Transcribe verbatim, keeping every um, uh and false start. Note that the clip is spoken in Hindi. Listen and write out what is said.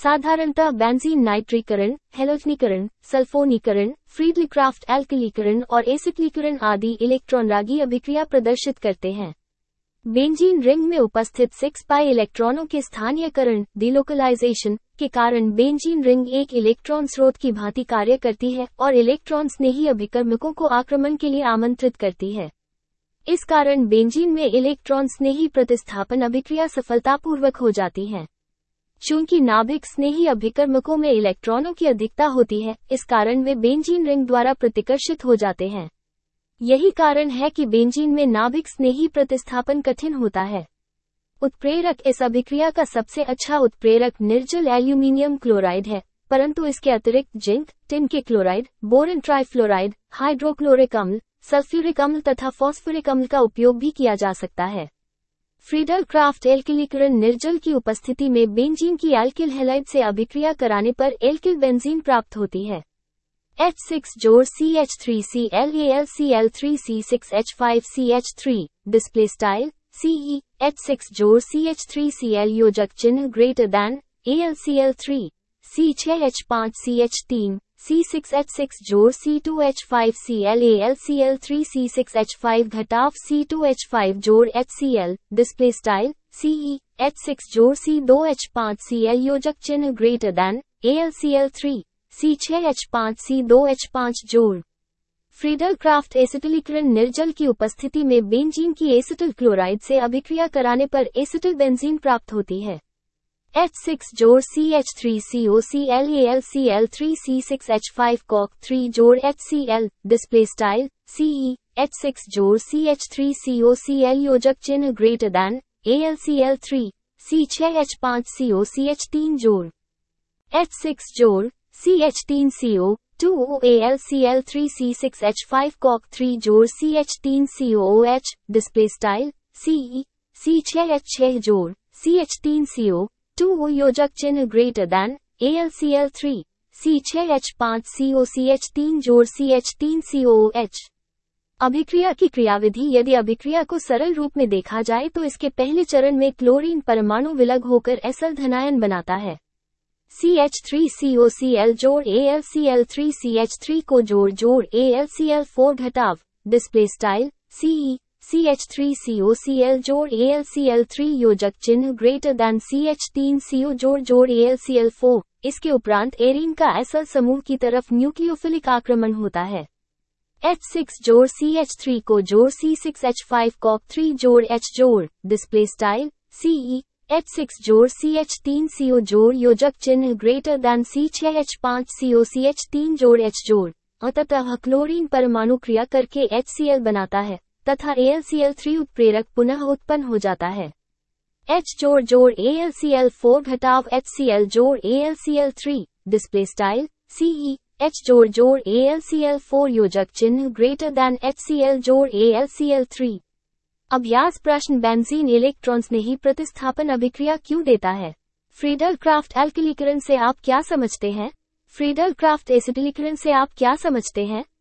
साधारणतः बेंजीन नाइट्रीकरण, हैलोजनीकरण, सल्फोनीकरण, फ्रीडली-क्राफ्ट एल्किलीकरण और एसिटिलीकरण आदि इलेक्ट्रॉनरागी अभिक्रिया प्रदर्शित करते हैं। बेंजीन रिंग में उपस्थित सिक्स पाई इलेक्ट्रॉनों के स्थानीयकरण डिलोकलाइजेशन के कारण बेंजीन रिंग एक इलेक्ट्रॉन स्रोत की भांति कार्य करती है और इलेक्ट्रॉन स्नेही अभिकर्मकों को आक्रमण के लिए आमंत्रित करती है। इस कारण बेंजीन में इलेक्ट्रॉन स्नेही प्रतिस्थापन अभिक्रिया सफलतापूर्वक हो जाती है। चूंकि नाभिक स्नेही अभिकर्मकों में इलेक्ट्रॉनों की अधिकता होती है, इस कारण वे बेंजीन रिंग द्वारा प्रतिकर्षित हो जाते हैं। यही कारण है कि बेंजीन में नाभिक स्नेही प्रतिस्थापन कठिन होता है। उत्प्रेरक इस अभिक्रिया का सबसे अच्छा उत्प्रेरक निर्जल एल्यूमीनियम क्लोराइड है, परंतु इसके अतिरिक्त जिंक, टिन के क्लोराइड, बोरन ट्राइफ्लोराइड, हाइड्रोक्लोरिक अम्ल, सल्फ्यूरिक अम्ल तथा फॉस्फोरिक अम्ल का उपयोग भी किया जा सकता है। फ्रीडल-क्राफ्ट एल्किलीकरण निर्जल की उपस्थिति में बेंजीन की एल्किल हैलाइड से अभिक्रिया कराने पर एल्किल बेंजीन प्राप्त होती है। एच सिक्स जोड़ C H three C L A L C L three C six H five C H three display style CE H six जोड़ C H three C L योजक चिन्ह greater than A L C L three C छह एच पाँच सी एच तीन सी सिक्स एच सिक्स जोड़ C two H five C L A L C L three C six H five घटाव सी टू एच फाइव जोड़ H C L display style CE H six जोड़ सी दो एच पाँच सी एल योजक चिन्ह greater than A L C L three C छह एच पाँच सी दो एच पाँच जोड़ फ्रीडल-क्राफ्ट एसिटिलीकरण निर्जल की उपस्थिति में बेंजीन की एसिटिल क्लोराइड से अभिक्रिया कराने पर एसिटिल बेंजीन प्राप्त होती है। एच सिक्स जोड़ C H three C O C L A L C L three C six H five कॉक थ्री जोड़ H C L display style CE H six जोड़ C H three C O C L योजक चिन्ह greater than A L C L three C छह एच पाँच सी ओ सी एच तीन जोड़ एच सिक्स जोड़ सी एच तीन C O two O A L C L three C six H five कॉक थ्री जोड़ सी एच तीन C O O H display style CE C छह एच छह जोड़ सी एच तीन सी ओ टू ओ योजक चिन्ह greater than A L C L three C छह एच पाँच सी ओ सी एच तीन जोड़ सी एच तीन सी ओ ओ एच। अभिक्रिया की क्रियाविधि यदि अभिक्रिया को सरल रूप में देखा जाए तो इसके पहले चरण में क्लोरीन परमाणु विलग होकर एसल धनायन बनाता है। C H three C O C L जोड़ A L C L three C H three को जोड़ जोड़ A L C L four घटाव display style CE C H three C O C L जोड़ A L C L three योजक चिन्ह ग्रेटर दैन सी एच तीन सी ओ जोड़ जोड़ A L C L four. इसके उपरांत एरीन का एसल समूह की तरफ न्यूक्लियोफिलिक आक्रमण होता है। एच सिक्स जोड़ सी एच थ्री को जोड़ सी सिक्स एच फाइव कॉक थ्री जोड़ एच जोड़ display style CE H six जोड़ सी एच तीन सी ओ जोड़ योजक चिन्ह ग्रेटर दैन सी छह एच पाँच सी ओ सी एच तीन जोड़ एच जोड़। अतः क्लोरीन परमाणु क्रिया करके एच सी एल बनाता है तथा A L C L three उत्प्रेरक पुनः उत्पन्न हो जाता है। H जोड़ जोड़ A L C L four घटाव एच सी एल जोड़ A L C L three display style CE H जोड़ जोड़ A L C L four योजक चिन्ह greater than H C L जोड़ A L C L three. अभ्यास प्रश्न बेंजीन इलेक्ट्रॉन्स ने ही प्रतिस्थापन अभिक्रिया क्यों देता है? फ्रीडल-क्राफ्ट एल्किलीकरण से आप क्या समझते हैं? फ्रीडल-क्राफ्ट एसिटिलीकरण से आप क्या समझते हैं?